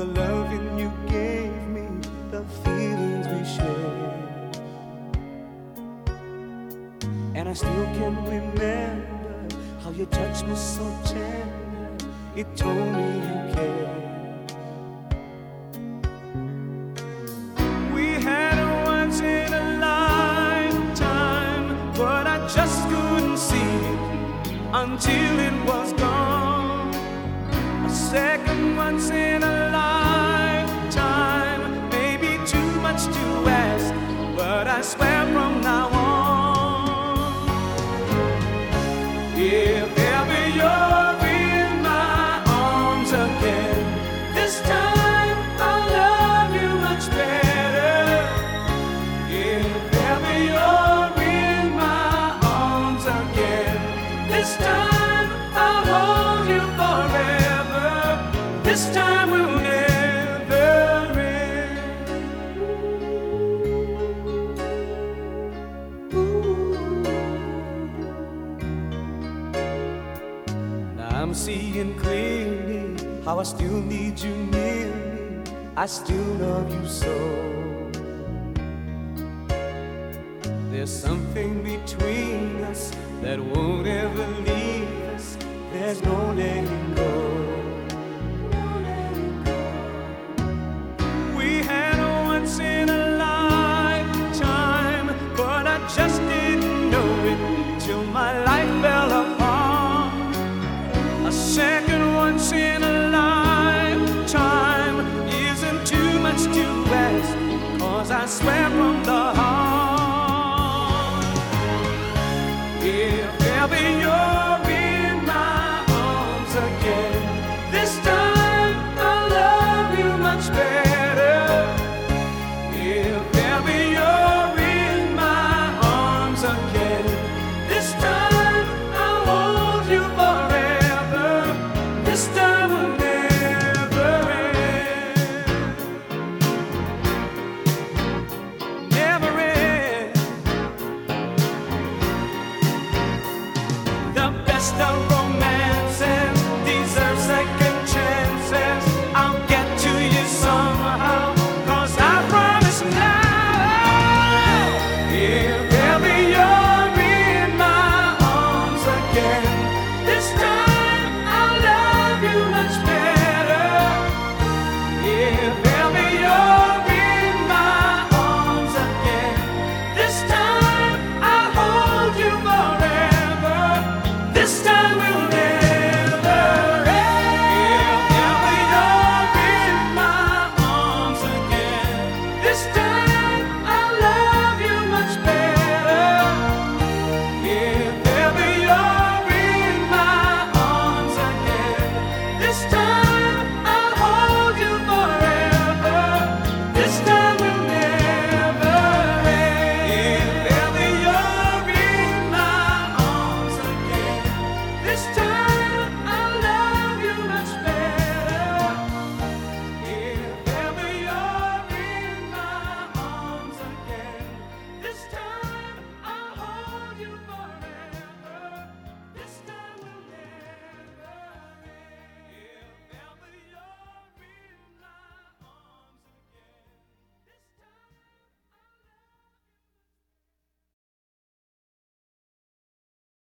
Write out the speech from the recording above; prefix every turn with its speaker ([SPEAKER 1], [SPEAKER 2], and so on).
[SPEAKER 1] the loving you gave me, the feelings we shared. And I still can remember how you touched me so tender. It told me you cared. We had a once in a lifetime, but I just couldn't see it until it was gone. A second once in a lifetime, maybe too much to ask, but I swear from now on, if ever you're in my arms again, this time I'll love you much better. If ever you're in my arms again, this time I'll hold you forever. This time will never end. Now I'm seeing clearly how I still need you near me. I still love you so. There's something between us that won't ever leave us. There's no letting go. We had a once in a lifetime, but I just didn't know it till my life fell apart. A second once in a lifetime isn't too much to ask, 'cause I swear from the heart, if ever you're in my arms again, this time I'll love you much better. If ever you're in my arms again, this time I'll hold you forever. This time will never end. Never end. The best of